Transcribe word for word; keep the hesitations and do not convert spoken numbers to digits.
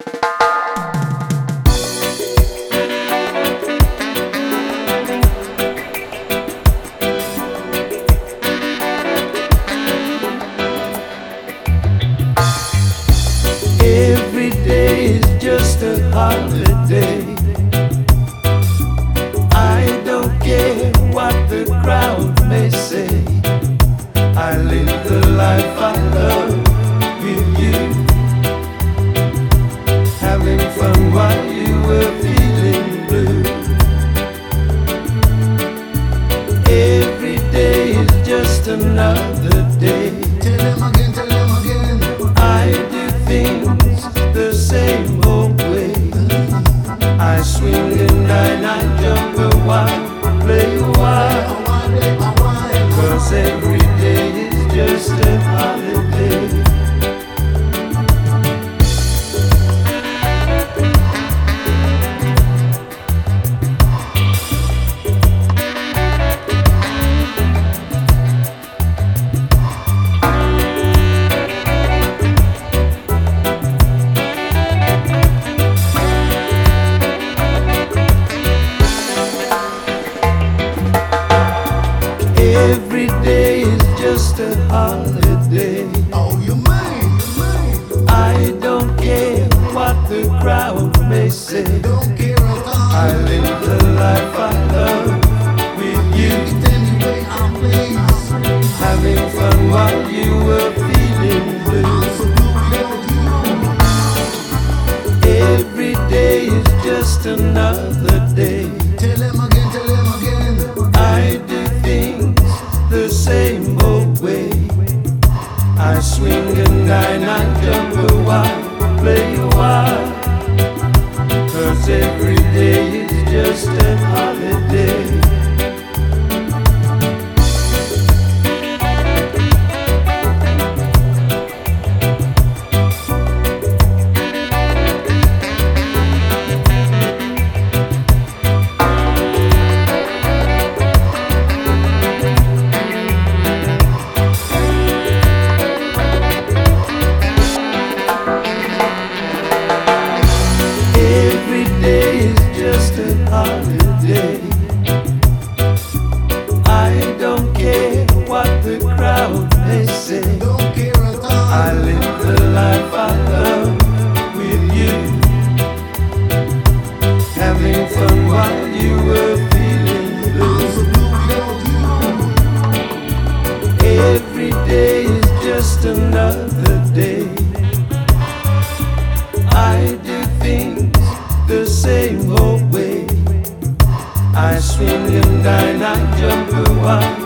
Every day is just a holiday. I don't care what the crowd may say. I live the life I love with you, having fun while you were feeling blue. Every day is just another day. Tell them again, tell them again. I do things the same old way. I swing and I, I jump a while, play a while. Cause every day is just a holiday. Every day is just a holiday. Oh, you mean, you mean. I don't care what the crowd may say. Don't care at all. I live the life I love with you, It's anyway I'm pleased. having fun while you were feeling I'm blue. so blue without you. Every day is just another day. Tell them again, tell them again. I do things the same old way. I swing and I, I jump a while, play a while. Cause every day is just a holiday. Every day is just a holiday. I don't care what the crowd may say. Don't care at all. I live the life I love with you, having fun while you were feeling I'm blue. so blue without you. Every day is just another day. I do things the same old way. I swing and I, I jump a while,